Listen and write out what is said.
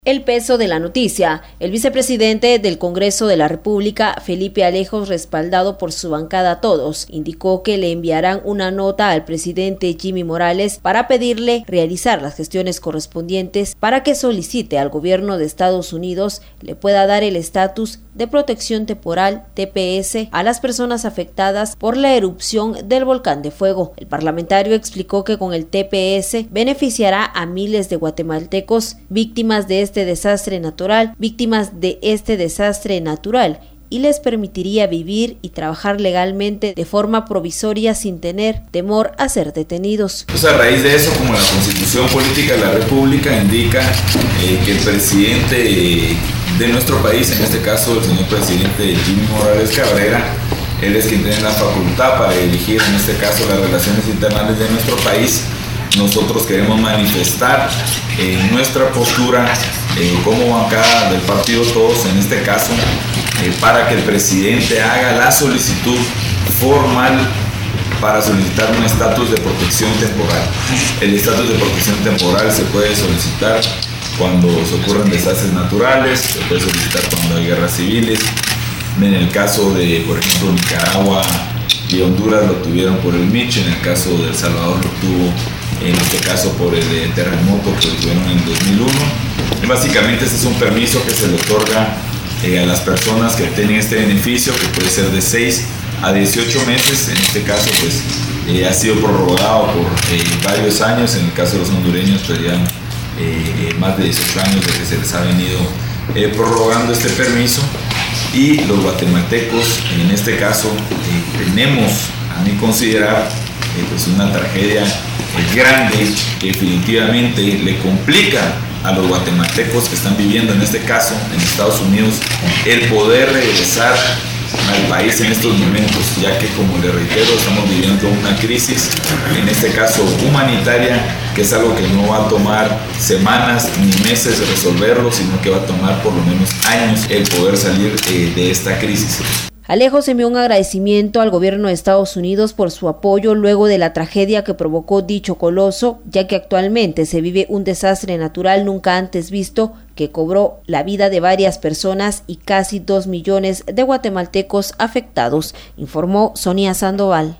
El peso de la noticia. El vicepresidente del Congreso de la República, Felipe Alejos, respaldado por su bancada Todos, indicó que le enviarán una nota al presidente Jimmy Morales para pedirle realizar las gestiones correspondientes para que solicite al gobierno de Estados Unidos le pueda dar el estatus de protección temporal TPS a las personas afectadas por la erupción del volcán de fuego. El parlamentario explicó que con el TPS beneficiará a miles de guatemaltecos víctimas de este desastre natural y les permitiría vivir y trabajar legalmente de forma provisoria sin tener temor a ser detenidos. Pues a raíz de eso, como la Constitución Política de la República indica que el presidente de nuestro país, en este caso el señor presidente Jimmy Morales Cabrera, él es quien tiene la facultad para dirigir en este caso las relaciones internacionales de nuestro país. Nosotros queremos manifestar nuestra postura como bancada del partido Todos, en este caso, para que el presidente haga la solicitud formal para solicitar un estatus de protección temporal. El estatus de protección temporal se puede solicitar cuando se ocurren desastres naturales, se puede solicitar cuando hay guerras civiles. En el caso de, por ejemplo, Nicaragua y Honduras lo tuvieron por el Mitch, en el caso de El Salvador lo tuvo en este caso por el terremoto que tuvieron en 2001. Y básicamente este es un permiso que se le otorga a las personas que obtienen este beneficio, que puede ser de 6 a 18 meses. En este caso pues ha sido prorrogado por varios años. En el caso de los hondureños pues ya más de 18 años de que se les ha venido prorrogando este permiso. Y los guatemaltecos en este caso tenemos, a mi considerar, pues una tragedia grande que definitivamente le complica a los guatemaltecos que están viviendo en este caso en Estados Unidos el poder regresar al país en estos momentos, ya que, como le reitero, estamos viviendo una crisis, en este caso humanitaria, que es algo que no va a tomar semanas ni meses de resolverlo, sino que va a tomar por lo menos años el poder salir de esta crisis. Alejos envió un agradecimiento al gobierno de Estados Unidos por su apoyo luego de la tragedia que provocó dicho coloso, ya que actualmente se vive un desastre natural nunca antes visto que cobró la vida de varias personas y casi 2 millones de guatemaltecos afectados, informó Sonia Sandoval.